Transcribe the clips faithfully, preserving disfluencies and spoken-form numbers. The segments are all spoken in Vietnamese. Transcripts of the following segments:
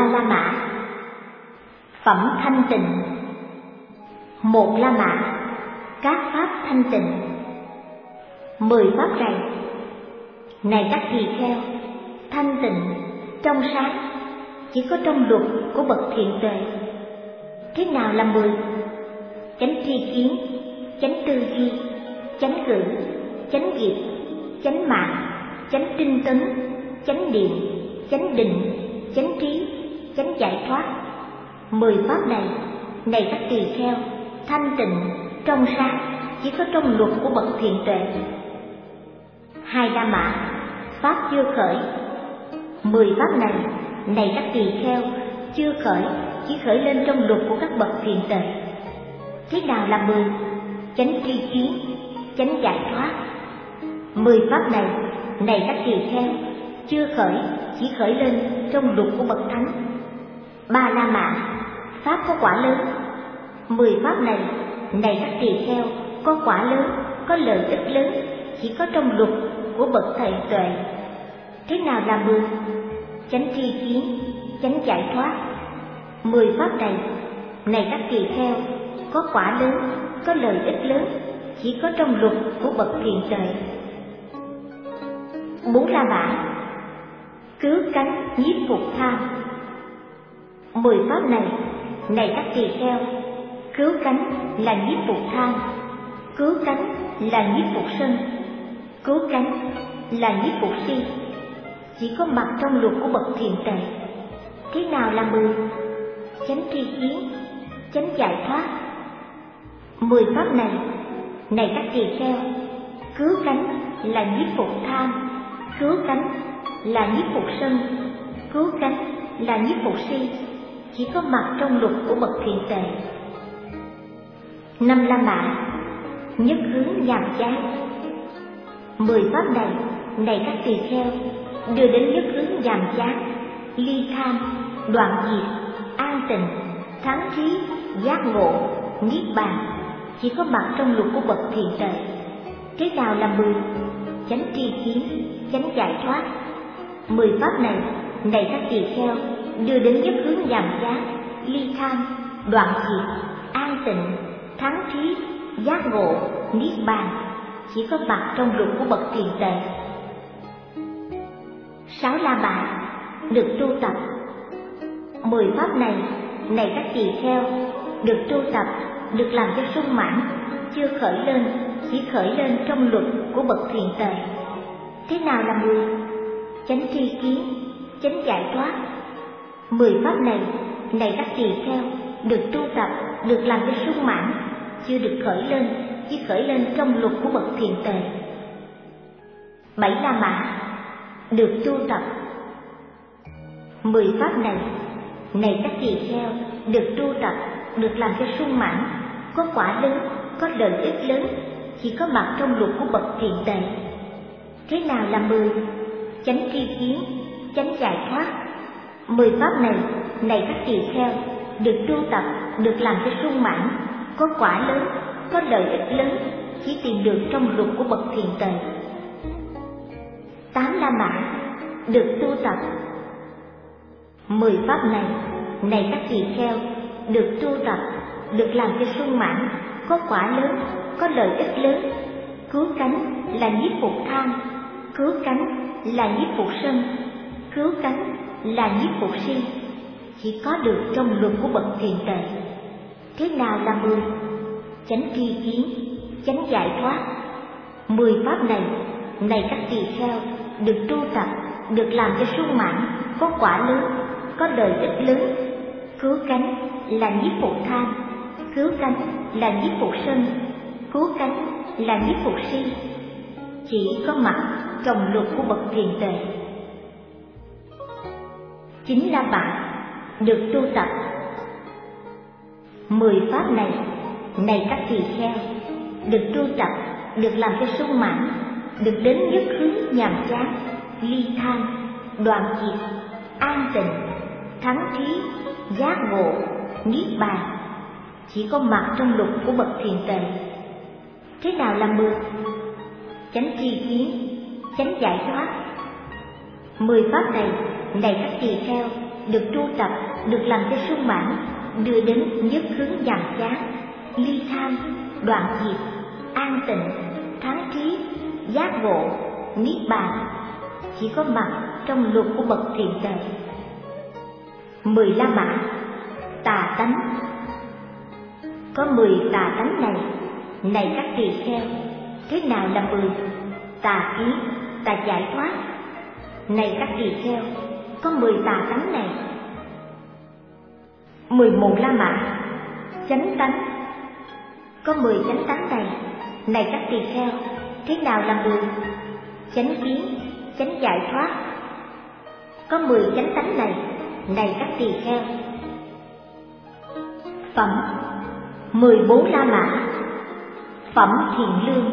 La Mã. Phẩm thanh tịnh. Một La Mã, các pháp thanh tịnh. Mười pháp rầy. Này các tỳ kheo, thanh tịnh, trong sáng, chỉ có trong luật của bậc thiện tuệ. Thế nào là mười? Chánh tri kiến, chánh tư duy, chánh ngữ, chánh nghiệp, chánh mạng, chánh tinh tấn, chánh niệm, chánh định, chánh trí, chánh giải thoát. Mười pháp này, này các tỳ kheo, thanh tịnh, trong sáng, chỉ có trong luật của bậc thiện tuệ. Hai La Mã, pháp chưa khởi. Mười pháp này, này các tỳ kheo, chưa khởi, chỉ khởi lên trong luật của các bậc thiện tuệ. Thế nào là mười? Chánh tri kiến, chánh giải thoát. Mười pháp này, này các tỳ kheo, chưa khởi, chỉ khởi lên trong luật của bậc thánh. Ba La Mã, pháp có quả lớn. Mười pháp này, này các tỳ kheo, có quả lớn, có lợi ích lớn, chỉ có trong luật của bậc thầy tuệ. Thế nào là mười? Chánh tri kiến, chánh giải thoát. Mười pháp này, này các tỳ kheo, có quả lớn, có lợi ích lớn, chỉ có trong luật của bậc thiện tuệ. Bốn La Mã, cứu cánh nhiếp phục tham. Mười pháp này, này các tỳ kheo, cứu cánh là nhiếp phục tham, cứu cánh là nhiếp phục sân, cứu cánh là nhiếp phục si, chỉ có mặt trong luật của bậc thiện tuệ. Thế nào là mười? Chánh tri kiến, chánh giải thoát. Mười pháp này, này các tỳ kheo, cứu cánh là nhiếp phục tham, cứu cánh là nhiếp phục sân, cứu cánh là nhiếp phục si, chỉ có mặt trong luật của bậc thiện tuệ. Năm La Mã, nhất hướng nhàm chán. Mười pháp này, này các tỳ kheo, đưa đến nhất hướng nhàm chán, ly tham, đoạn diệt, an tịnh, thắng trí, giác ngộ, niết bàn, chỉ có mặt trong luật của bậc thiện tuệ. Thế nào là mười? Chánh tri kiến, chánh giải thoát. Mười pháp này, này các tỳ kheo, đưa đến nhất hướng nhàm chán, ly tham, đoạn diệt, an tịnh, thắng trí, giác ngộ, niết bàn, chỉ có mặt trong luật của bậc thiện tuệ. Sáu La Mã, được tu tập. Mười pháp này, này các tỳ kheo, được tu tập, được làm cho sung mãn, chưa khởi lên, chỉ khởi lên trong luật của bậc thiện tuệ. Thế nào là mười? Chánh tri kiến, chánh giải thoát. Mười pháp này, này các tỳ kheo, được tu tập, được làm cho sung mãn, chưa được khởi lên, chỉ khởi lên trong luật của bậc thiện tuệ. Bảy La Mã, được tu tập. Mười pháp này, này các tỳ kheo, được tu tập, được làm cho sung mãn, có quả lớn, có lợi ích lớn, chỉ có mặt trong luật của bậc thiện tuệ. Thế nào là mười? Chánh tri kiến, chánh giải thoát. Mười pháp này, này các tỳ kheo, được tu tập, được làm cho sung mãn, có quả lớn, có lợi ích lớn, chỉ tìm được trong luật của bậc thiện tuệ. Tám La Mã, được tu tập. Mười pháp này, này các tỳ kheo, được tu tập, được làm cho sung mãn, có quả lớn, có lợi ích lớn, cứu cánh là nhiếp phục tham, cứu cánh là nhiếp phục sân, cứu cánh là nhiếp phục si, chỉ có được trong luật của bậc thiện tuệ. Thế nào là mười? Chánh tri kiến, chánh giải thoát. Mười pháp này, này các tỳ kheo, được tu tập, được làm cho sung mãn, có quả lớn, có lợi ích lớn, cứu cánh là nhiếp phục tham, cứu cánh là nhiếp phục sân, cứu cánh là nhiếp phục si, chỉ có mặt trong luật của bậc thiện tuệ. Chín La Mã, được tu tập. Mười pháp này, này các tỳ kheo, được tu tập, được làm cho sung mãn, được đến nhất hướng nhàm chán, ly tham, đoạn diệt, an tịnh, thắng trí, giác ngộ, niết bàn, chỉ có mặt trong luật của bậc thiện tuệ. Thế nào là mười? Chánh tri kiến, chánh giải thoát. Mười pháp này, này các tỳ kheo, được tu tập, được làm cho sung mãn, đưa đến nhất hướng nhàm chán, ly tham, đoạn diệt, an tịnh, thắng trí, giác ngộ, niết bàn, chỉ có mặt trong luật của bậc thiện tệ. Mười la mã, tà tánh. Có mười tà tánh này, này các tỳ kheo, thế nào là mười? Tà kiến, tà giải thoát. Này các tỳ kheo, có mười tà tánh này. Mười một la mã, chánh tánh. Có mười chánh tánh này, này các tỳ kheo, thế nào là mười? Chánh kiến, chánh giải thoát. Có mười chánh tánh này, này các tỳ kheo. Phẩm, mười bốn la mã. Phẩm thiện lương.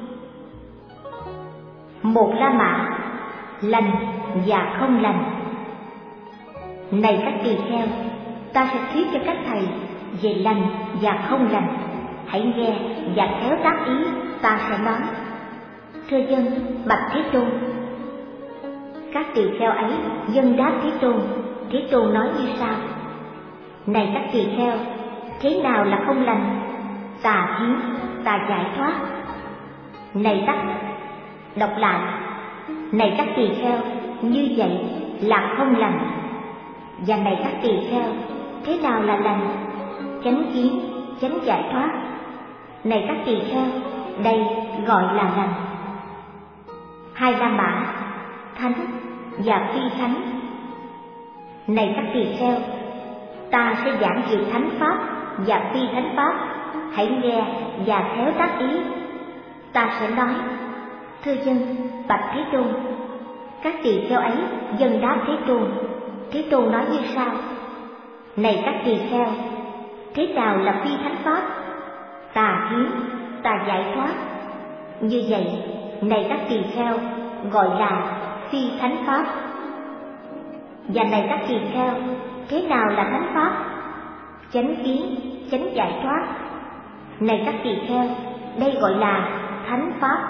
Một la mã, lành và không lành. Này các tỳ kheo, ta sẽ thuyết cho các thầy về lành và không lành. Hãy nghe và khéo tác ý ta sẽ nói. Thưa dân, bạch Thế Tôn. Các tỳ kheo ấy dân đáp Thế Tôn. Thế Tôn nói như sau: này các tỳ kheo, thế nào là không lành? Tà kiến, tà giải thoát. Này tắc, đọc lại. Này các tỳ kheo, như vậy là không lành. Và này các tỳ kheo, thế nào là lành? Chánh kiến, chánh giải thoát. Này các tỳ kheo, đây gọi là lành. Hai la mã, thánh và phi thánh. Này các tỳ kheo, ta sẽ giảng về thánh pháp và phi thánh pháp. Hãy nghe và khéo tác ý ta sẽ nói. Thưa dân, bạch Thế Tôn. Các tỳ kheo ấy dân đáp Thế Tôn. Thế Tôn nói như sau: này các tỳ kheo, thế nào là phi thánh pháp? Tà kiến, tà giải thoát. Như vậy, này các tỳ kheo, gọi là phi thánh pháp. Và này các tỳ kheo, thế nào là thánh pháp? Chánh kiến, chánh giải thoát. Này các tỳ kheo, đây gọi là thánh pháp.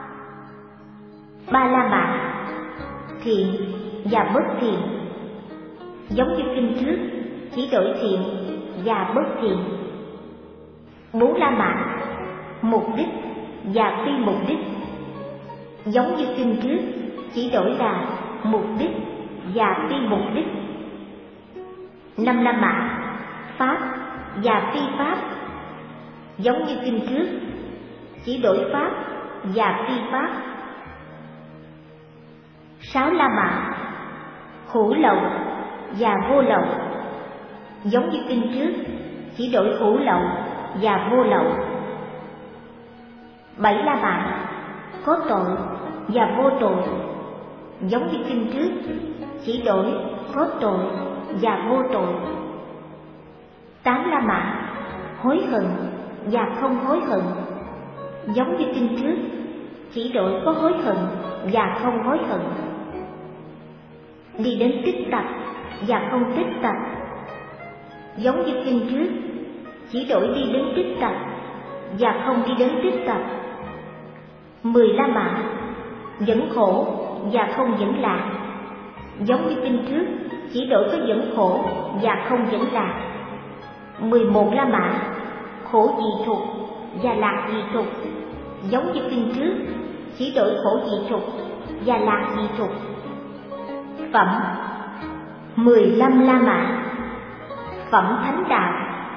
Ba la mã, thiện và bất thiện. Giống như kinh trước, chỉ đổi thiện và bất thiện. Bốn la mã, mục đích và phi mục đích. Giống như kinh trước, chỉ đổi là mục đích và phi mục đích. Năm la mã, pháp và phi pháp. Giống như kinh trước, chỉ đổi pháp và phi pháp. Sáu la mã, hữu lậu và vô lậu. Giống như kinh trước, chỉ đổi hữu lậu và vô lậu. Bảy la mã, có tội và vô tội. Giống như kinh trước, chỉ đổi có tội và vô tội. Tám la mã, hối hận và không hối hận. Giống như kinh trước, chỉ đổi có hối hận và không hối hận. Đi đến tích tập và không tích tập. Giống như kinh trước, chỉ đổi đi đến tích tập và không đi đến tích tập. Mười la mã, dẫn khổ và không dẫn lạc. Giống như kinh trước, chỉ đổi có dẫn khổ và không dẫn lạc. Mười một la mã, khổ dị thục và lạc dị thục. Giống như kinh trước, chỉ đổi khổ dị thục và lạc dị thục. Phẩm, mười lăm la mã. Phẩm thánh đạo.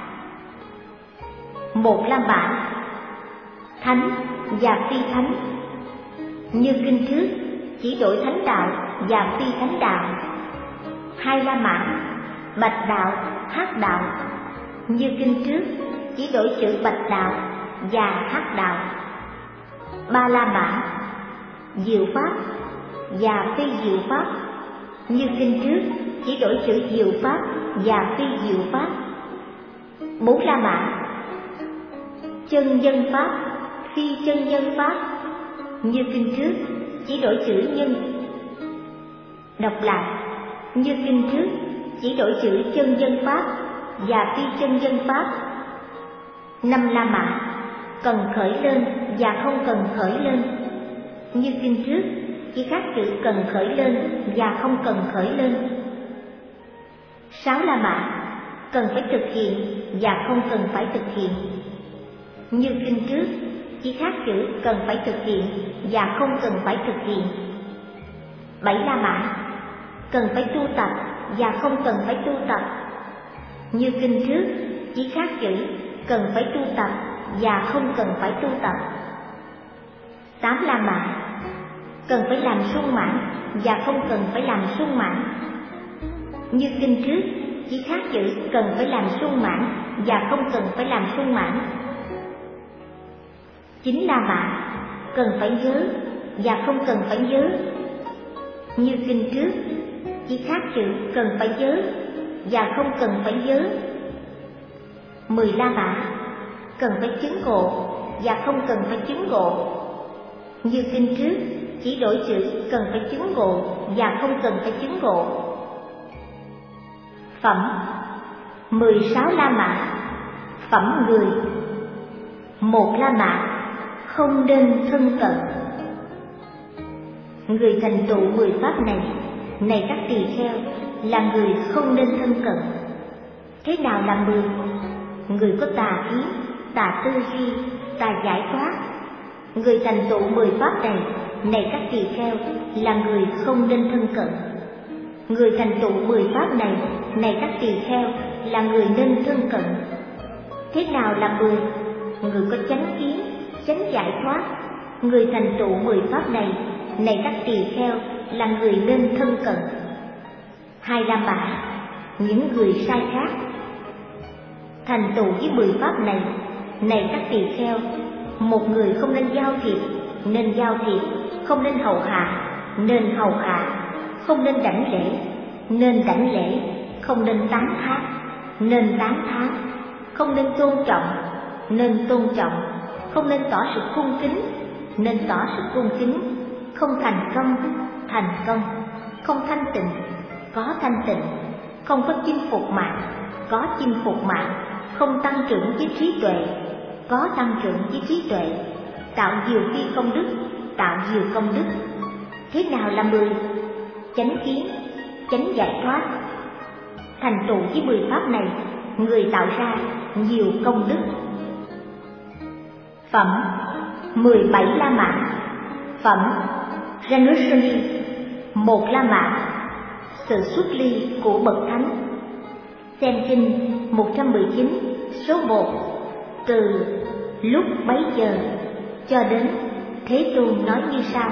Một la mã, thánh và phi thánh. Như kinh trước, chỉ đổi thánh đạo và phi thánh đạo. Hai la mã, bạch đạo, hắc đạo. Như kinh trước, chỉ đổi chữ bạch đạo và hắc đạo. Ba la mã, diệu pháp và phi diệu pháp. Như kinh trước, chỉ đổi chữ diệu pháp và phi diệu pháp. Bốn la mã, chân nhân pháp, phi chân nhân pháp. Như kinh trước, chỉ đổi chữ nhân. Đọc lại. Như kinh trước, chỉ đổi chữ chân nhân pháp và phi chân nhân pháp. Năm la mã, cần khởi lên và không cần khởi lên. Như kinh trước, chỉ khác chữ cần khởi lên và không cần khởi lên. Sáu La Mã cần phải thực hiện và không cần phải thực hiện. Như kinh trước, chỉ khác chữ cần phải thực hiện và không cần phải thực hiện. Bảy La Mã cần phải tu tập và không cần phải tu tập. Như kinh trước, chỉ khác chữ cần phải tu tập và không cần phải tu tập. Tám La Mã cần phải làm sung mãn và không cần phải làm sung mãn. Như kinh trước, chỉ khác chữ cần phải làm sung mãn và không cần phải làm sung mãn. Chín La Mã cần phải nhớ và không cần phải nhớ. Như kinh trước, chỉ khác chữ cần phải nhớ và không cần phải nhớ. Mười La Mã cần phải chứng ngộ và không cần phải chứng ngộ. Như kinh trước, chỉ đổi chữ cần phải chứng ngộ và không cần phải chứng ngộ. Phẩm mười sáu La Mã. Phẩm người. Một La Mã không nên thân cận. Người thành tựu mười pháp này, này các tỳ kheo, là người không nên thân cận. Thế nào là mười? Người có tà kiến, tà tư duy, tà giải thoát. Người thành tựu mười pháp này, này các tỳ kheo, là người không nên thân cận. Người thành tựu mười pháp này, này các tỳ kheo, là người nên thân cận. Thế nào là mười? Người có chánh kiến, chánh giải thoát. Người thành tựu mười pháp này, này các tỳ kheo, là người nên thân cận. Hai La Mã, những người sai khác. Thành tựu với mười pháp này, này các tỳ kheo, một người không nên giao thiệp, nên giao thiệp; không nên hầu hạ, nên hầu hạ; không nên đảnh lễ, nên đảnh lễ; không nên tán thán, nên tán thán; không nên tôn trọng, nên tôn trọng; không nên tỏ sự cung kính, nên tỏ sự cung kính; không thành công, thành công; không thanh tịnh, có thanh tịnh; không có chinh phục mạng, có chinh phục mạng; không tăng trưởng với trí tuệ, có tăng trưởng với trí tuệ; tạo nhiều phi công đức, tạo nhiều công đức. Thế nào là mười? Chánh kiến, chánh giải thoát. Thành tựu với mười pháp này, người tạo ra nhiều công đức. Phẩm mười bảy La Mã. Phẩm Janusani. Một La Mã, sự xuất ly của bậc thánh. Xem kinh một trăm mười chín số một. Từ lúc bấy giờ cho đến Thế Tôn nói như sau.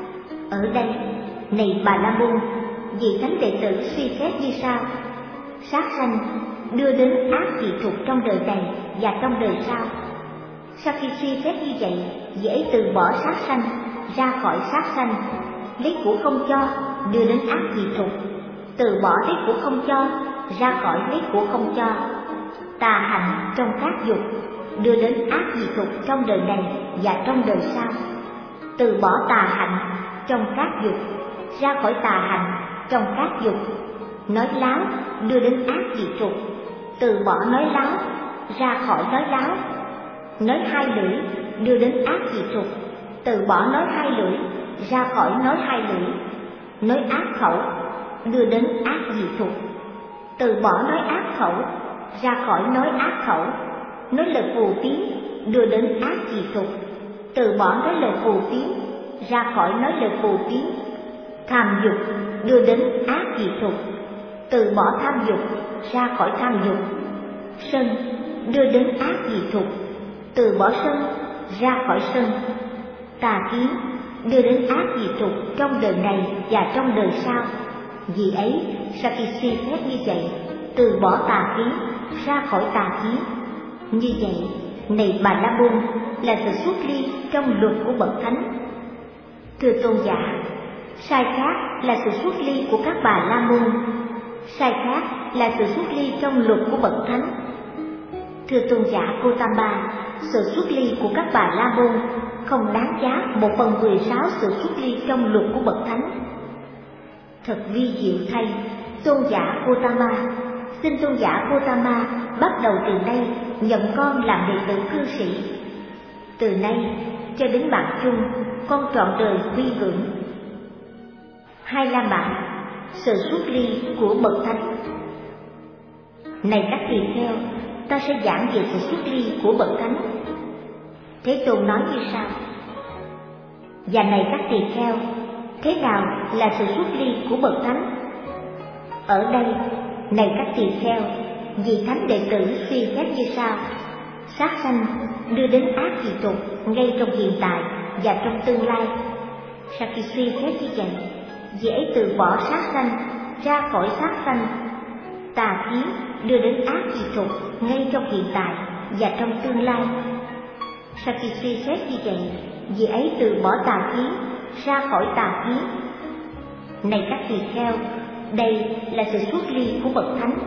Ở đây, này Bà La Môn, vị thánh đệ tử suy xét như sau: sát sanh đưa đến ác dị thục trong đời này và trong đời sau. Sau khi suy xét như vậy, dễ từ bỏ sát sanh, ra khỏi sát sanh; lấy của không cho đưa đến ác dị thục, từ bỏ lấy của không cho, ra khỏi lấy của không cho; tà hạnh trong các dục, đưa đến ác dị thục trong đời này và trong đời sau; từ bỏ tà hạnh trong các dục, ra khỏi tà hạnh trong các dục; nói láo đưa đến ác dị thục, từ bỏ nói láo, ra khỏi nói láo; nói hai lưỡi đưa đến ác dị thục, từ bỏ nói hai lưỡi, ra khỏi nói hai lưỡi; nói ác khẩu đưa đến ác dị thục, từ bỏ nói ác khẩu, ra khỏi nói ác khẩu; nói lời phù phiếm đưa đến ác dị thục, từ bỏ nói lời phù phiếm, ra khỏi nói lời phù phiếm; tham dục đưa đến ác dị thục, từ bỏ tham dục, ra khỏi tham dục; sân đưa đến ác dị thục, từ bỏ sân, ra khỏi sân; tà kiến đưa đến ác dị thục trong đời này và trong đời sau. Vì ấy, sau khi suy xét như vậy, từ bỏ tà kiến, ra khỏi tà kiến. Như vậy, này Bà La Môn, là sự xuất ly trong luật của bậc thánh. Thưa tôn giả, sai khác là sự xuất ly của các Bà La Môn, sai khác là sự xuất ly trong luật của bậc thánh. Thưa tôn giả Gotama, sự xuất ly của các Bà La Môn không đáng giá một phần mười sáu sự xuất ly trong luật của bậc thánh. Thật vi diệu thay, tôn giả Gotama, xin tôn giả Gotama bắt đầu từ nay nhận con làm đệ tử cư sĩ. Từ nay cho đến mạng chung, con trọn đời quy ngưỡng. Hai La Mã, sự xuất ly của bậc thánh. Này các tỳ kheo, ta sẽ giảng về sự xuất ly của bậc thánh. Thế Tôn nói như sau: và này các tỳ kheo, thế nào là sự xuất ly của bậc thánh? Ở đây, này các tỳ kheo, vị thánh đệ tử suy xét như sau: sát sanh đưa đến ác dị tục ngay trong hiện tại và trong tương lai. Sau khi suy xét như vậy, vị ấy từ bỏ sát sanh, ra khỏi sát sanh. Tà kiến đưa đến ác dị tục ngay trong hiện tại và trong tương lai. Sau khi suy xét như vậy, vị ấy từ bỏ tà kiến, ra khỏi tà kiến. Này các tỳ kheo, đây là sự xuất ly của bậc thánh.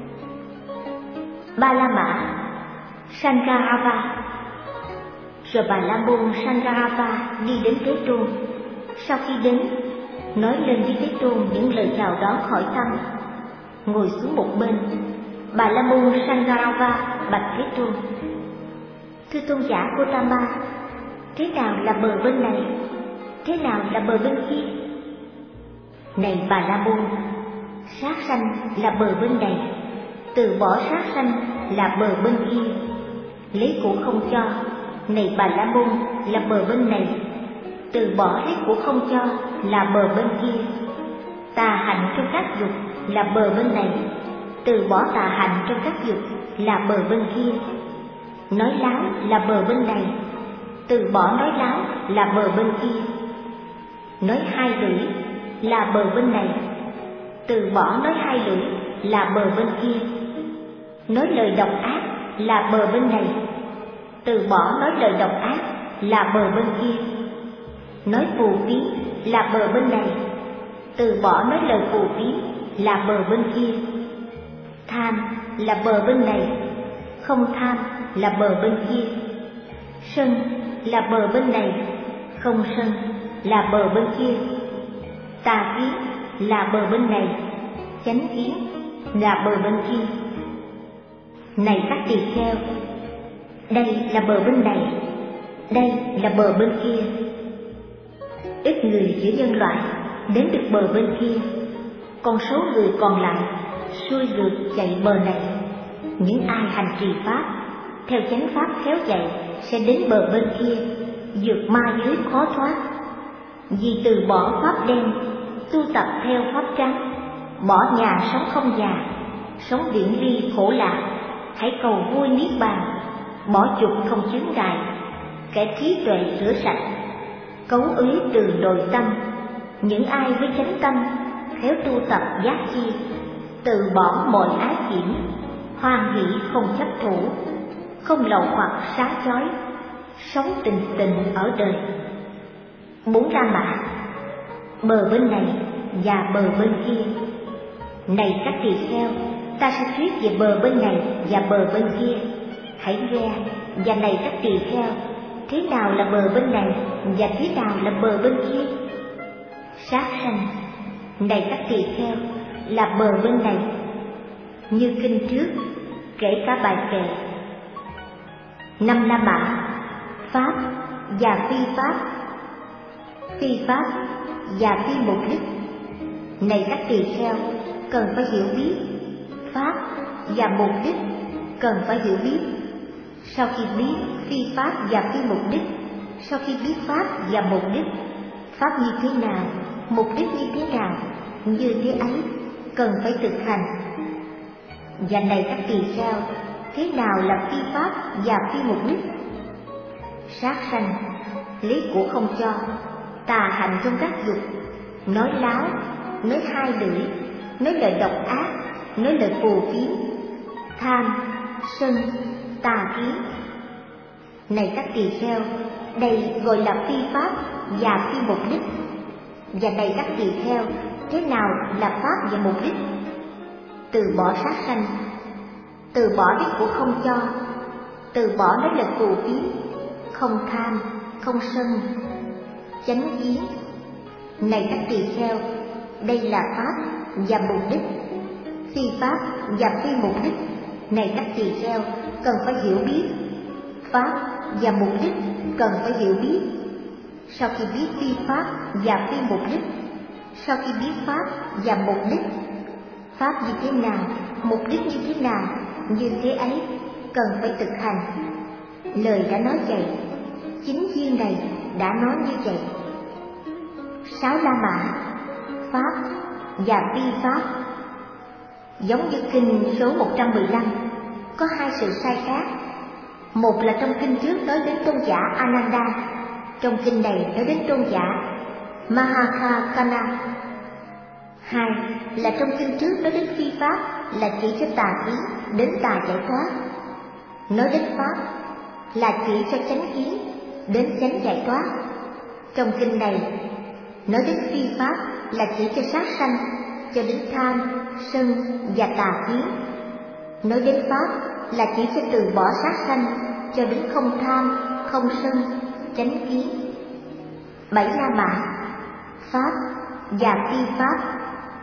Ba La Mã Sangarava. Rồi Bà La Môn Sangarava đi đến Thế Tôn. Sau khi đến, nói lên với Thế Tôn những lời chào đón hỏi thăm. Ngồi xuống một bên, Bà La Môn Sangarava bạch Thế Tôn: thưa tôn giả Gotama, thế nào là bờ bên này? Thế nào là bờ bên kia? Này Bà La Môn, sát sanh là bờ bên này, từ bỏ sát sanh là bờ bên kia. Lấy của không cho, này Bà La Môn, là bờ bên này, từ bỏ lấy của không cho là bờ bên kia. Tà hạnh trong các dục là bờ bên này, từ bỏ tà hạnh trong các dục là bờ bên kia. Nói láo là bờ bên này, từ bỏ nói láo là bờ bên kia. Nói hai lưỡi là bờ bên này, từ bỏ nói hai lưỡi là bờ bên kia. Nói lời độc ác là bờ bên này, từ bỏ nói lời độc ác là bờ bên kia. Nói phù phiếm là bờ bên này, từ bỏ nói lời phù phiếm là bờ bên kia. Tham là bờ bên này, không tham là bờ bên kia. Sân là bờ bên này, không sân là bờ bên kia. Tà kiến là bờ bên này, chánh kiến là bờ bên kia. Này các tỳ kheo, đây là bờ bên này, đây là bờ bên kia. Ít người giữa nhân loại đến được bờ bên kia, còn số người còn lại xuôi ngược chạy bờ này. Những ai hành trì pháp theo chánh pháp khéo dạy sẽ đến bờ bên kia, vượt ma giới khó thoát. Vì từ bỏ pháp đen, tu tập theo pháp trắng, bỏ nhà sống không già, sống viễn ly khổ lạc, hãy cầu vui niết bàn, bỏ dục không chướng ngại, kẻ trí tuệ rửa sạch, cấu úy từ nội tâm. Những ai với chánh tâm khéo tu tập giác chi, từ bỏ mọi ái kiểm, hoan hỷ không chấp thủ, không lậu hoặc xá chói, sống tình tình ở đời. Bốn La Mã, bờ bên này và bờ bên kia. Này các tỳ kheo, ta sẽ thuyết về bờ bên này và bờ bên kia, hãy nghe. Và này các tỳ kheo, thế nào là bờ bên này và thế nào là bờ bên kia? Sát sanh, này các tỳ kheo, là bờ bên này. Như kinh trước kể cả bài kệ. Năm La Mã, pháp và phi pháp. Phi pháp và phi mục đích. Này các tỳ kheo, cần phải hiểu biết pháp và mục đích, cần phải hiểu biết. Sau khi biết phi pháp và phi mục đích, sau khi biết pháp và mục đích, pháp như thế nào, mục đích như thế nào, như thế ấy cần phải thực hành. Và này các tỳ kheo, thế nào là phi pháp và phi mục đích? Sát sanh, lấy của không cho, tà hạnh trong các dục, nói láo, nói hai lưỡi, nói lời độc ác, nói lời phù phiếm, tham, sân, tà kiến. Này các tỳ kheo, đây gọi là phi pháp và phi mục đích. Và này các tỳ kheo, thế nào là pháp và mục đích? Từ bỏ sát sanh, từ bỏ đích của không cho, từ bỏ nói lời phù phiếm, không tham, không sân, chánh kiến. Này các tỳ kheo, đây là pháp và mục đích. Phi pháp và phi mục đích. Này các tỳ kheo, cần phải hiểu biết pháp và mục đích, cần phải hiểu biết. Sau khi biết phi pháp và phi mục đích, sau khi biết pháp và mục đích, pháp như thế nào, mục đích như thế nào, như thế ấy cần phải thực hành. Lời đã nói vậy, chính duyên này đã nói như vậy. Sáu La Mã, Pháp và Phi Pháp. Giống như kinh số một trăm mười lăm, có hai sự sai khác. Một là trong kinh trước nói đến tôn giả Ananda, trong kinh này nói đến tôn giả Mahakana. Hai là trong kinh trước nói đến phi pháp, là chỉ cho tà kiến đến tà giải thoát. Nói đến pháp là chỉ cho chánh kiến đến chánh giải thoát. Trong kinh này nói đến phi pháp là chỉ cho sát sanh, cho đến tham, sân và tà kiến. Nói đến pháp là chỉ cho từ bỏ sát sanh, cho đến không tham, không sân, chánh kiến. Bảy La Mã, Pháp và Phi Pháp.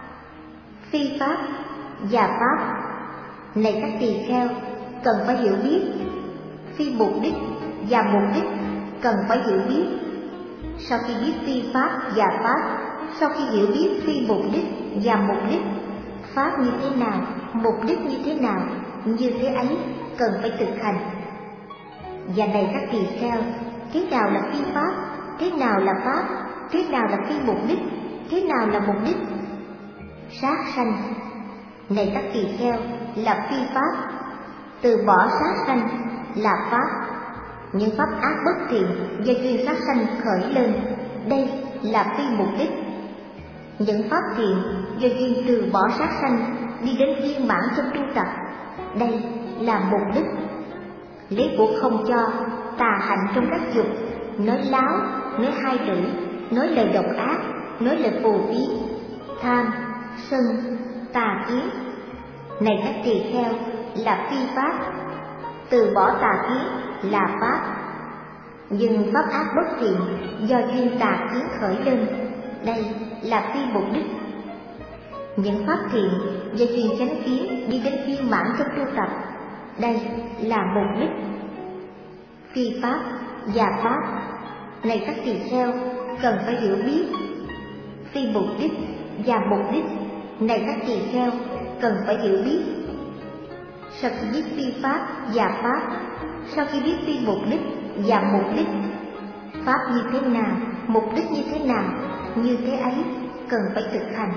Phi Pháp và Pháp này các tỳ kheo cần phải hiểu biết. Phi mục đích và mục đích cần phải hiểu biết. Sau khi biết phi pháp và pháp, sau khi hiểu biết phi mục đích và mục đích, pháp như thế nào, mục đích như thế nào, như thế ấy cần phải thực hành. Và này các tỳ kheo, thế nào là phi pháp, thế nào là pháp, thế nào là phi mục đích, thế nào là mục đích? Sát sanh này các tỳ kheo là phi pháp, từ bỏ sát sanh là pháp. Những pháp ác bất thiện do duyên sát sanh khởi lên, đây là phi mục đích. Những pháp thiện do duyên từ bỏ sát sanh đi đến viên mãn trong tu tập, đây là mục đích. Lấy của không cho, tà hạnh trong các dục, nói láo, nói hai lưỡi, nói lời độc ác, nói lời phù phiếm, tham, sân, tà kiến. Này các tỳ kheo là phi pháp, từ bỏ tà kiến là pháp. Nhưng pháp ác bất thiện do duyên tà kiến khởi lên, đây là phi mục đích. Những pháp thiện do duyên chánh kiến đi đến viên mãn trong tu tập, đây là mục đích. Phi pháp và pháp này các tỳ kheo cần phải hiểu biết. Phi mục đích và mục đích này các tỳ kheo cần phải hiểu biết. Sau khi biết phi pháp và pháp, sau khi biết phi mục đích và mục đích, pháp như thế nào, mục đích như thế nào, như thế ấy cần phải thực hành.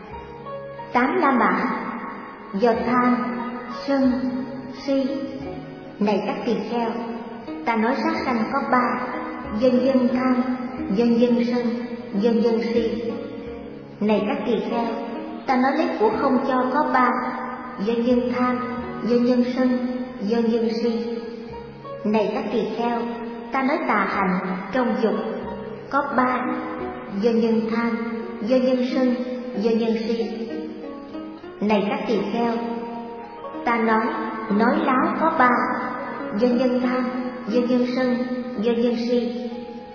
Tám La Mã do tham, sân, si. Này các tỳ kheo, ta nói sát sanh có ba: dân dân tham, dân dân sân, dân dân si. Này các tỳ kheo, ta nói lấy của không cho có ba: dân dân tham, dân dân sân, dân dân si. Này các tỳ kheo, ta nói tà hành trong dục có ba: dân nhân tham, dân nhân sân, dân nhân si. Này các tỳ kheo, ta nói nói láo có ba: dân nhân tham, dân nhân sân, dân nhân si.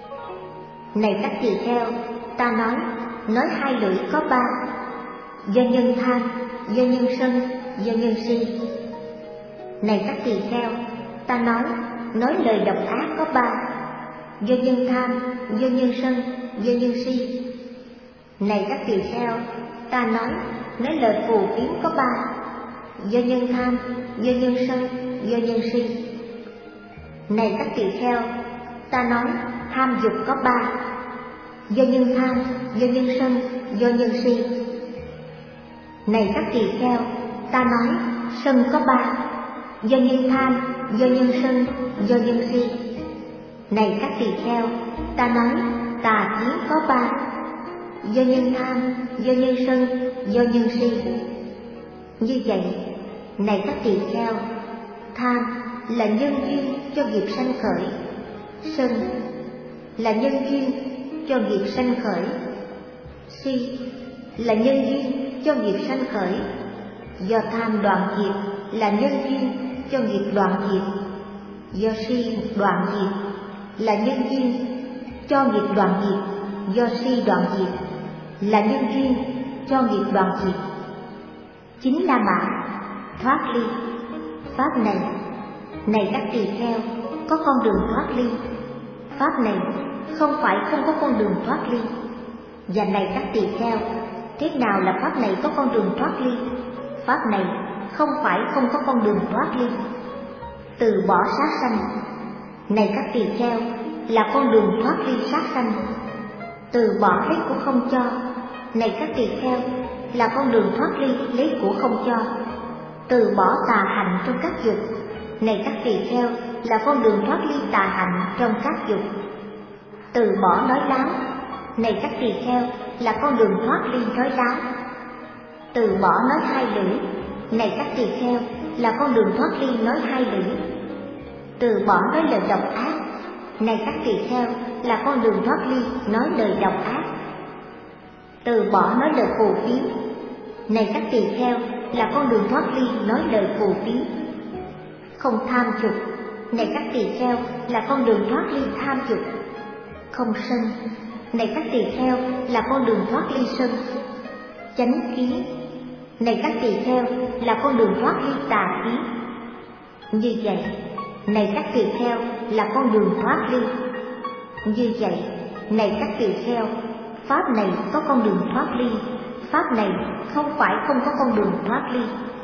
Này các tỳ kheo, ta nói nói hai lưỡi có ba: dân nhân tham, dân nhân sân, dân nhân si. Này các tỳ kheo, ta nói nói lời độc ác có ba: dân nhân tham, dân nhân sân, dân nhân si. Này các tỳ kheo, ta nói nói lời phù phiếm có ba: dân nhân tham, dân nhân sân, dân nhân si. Này các tỳ kheo, ta nói tham dục có ba: dân nhân tham, dân nhân sân, dân nhân si. Này các tỳ kheo, ta nói sân có ba: dân nhân tham, dân nhân sân, dân nhân si. Này các tỳ kheo, ta nói tà kiến có ba: dân nhân tham, dân nhân sân, dân nhân si. Như vậy, này các tỳ kheo, tham là nhân duyên cho nghiệp sanh khởi, sân là nhân duyên cho nghiệp sanh khởi, si là nhân duyên cho nghiệp sanh khởi. Do tham đoạn diệt là nhân duyên cho nghiệp đoạn diệt, do si đoạn diệt là nhân duyên cho nghiệp đoạn diệt, do si đoạn diệt là nhân duyên cho nghiệp đoạn diệt. Chính La Mã, thoát ly. Pháp này, này các tỳ kheo, có con đường thoát ly. Pháp này không phải không có con đường thoát ly. Và này các tỳ kheo, thế nào là pháp này có con đường thoát ly? Pháp này không phải không có con đường thoát ly. Từ bỏ sát sanh, này các tỳ kheo, là con đường thoát ly sát sanh. Từ bỏ lấy của không cho, này các tỳ kheo, là con đường thoát ly lấy của không cho. Từ bỏ tà hạnh trong các dục, này các tỳ kheo, là con đường thoát ly tà hạnh trong các dục. Từ bỏ nói láo, này các tỳ kheo, là con đường thoát ly nói láo. Từ bỏ nói hai lưỡi, này các tỳ kheo, là con đường thoát ly nói hai lưỡi. Từ bỏ nói lời độc ác, này các tỳ kheo, là con đường thoát ly nói lời độc ác. Từ bỏ nói lời phù phiếm, này các tỳ kheo, là con đường thoát ly nói lời phù phiếm. Không tham dục, này các tỳ kheo, là con đường thoát ly tham dục. Không sân, này các tỳ kheo, là con đường thoát ly sân. Chánh kiến, này các tỳ kheo, là con đường thoát ly tà kiến. Như vậy, này các tỳ kheo, là con đường thoát ly. Như vậy, này các tỳ kheo, pháp này có con đường thoát ly, pháp này không phải không có con đường thoát ly.